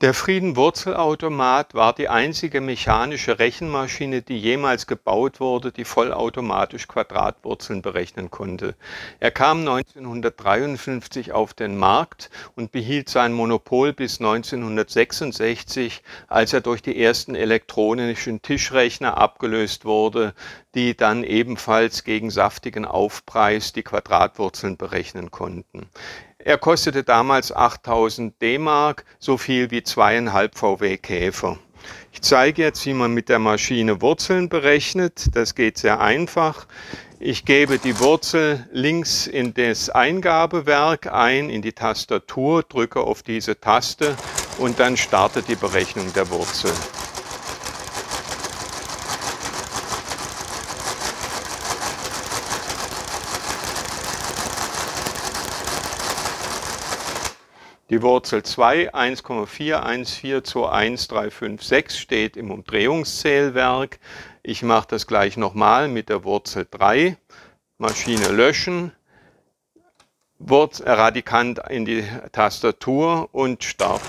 Der Friedenwurzelautomat war die einzige mechanische Rechenmaschine, die jemals gebaut wurde, die vollautomatisch Quadratwurzeln berechnen konnte. Er kam 1953 auf den Markt und behielt sein Monopol bis 1966, als er durch die ersten elektronischen Tischrechner abgelöst wurde, die dann ebenfalls gegen saftigen Aufpreis die Quadratwurzeln berechnen konnten. Er kostete damals 8.000 D-Mark, so viel wie 2,5 VW Käfer. Ich zeige jetzt, wie man mit der Maschine Wurzeln berechnet. Das geht sehr einfach. Ich gebe die Wurzel links in das Eingabewerk ein, in die Tastatur, drücke auf diese Taste und dann startet die Berechnung der Wurzel. Die Wurzel 2, 1,41421356 steht im Umdrehungszählwerk. Ich mache das gleich nochmal mit der Wurzel 3. Maschine löschen, Radikand in die Tastatur und Start.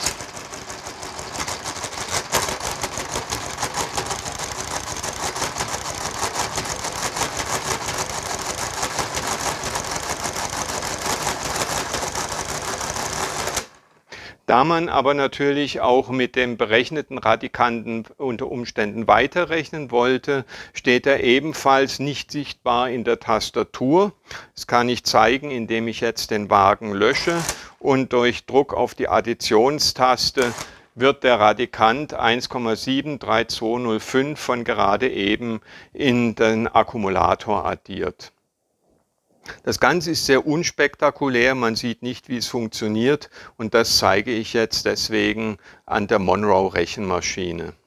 Da man aber natürlich auch mit dem berechneten Radikanten unter Umständen weiterrechnen wollte, steht er ebenfalls nicht sichtbar in der Tastatur. Das kann ich zeigen, indem ich jetzt den Wagen lösche und durch Druck auf die Additionstaste wird der Radikand 1,73205 von gerade eben in den Akkumulator addiert. Das Ganze ist sehr unspektakulär, man sieht nicht, wie es funktioniert und das zeige ich jetzt deswegen an der Monroe-Rechenmaschine.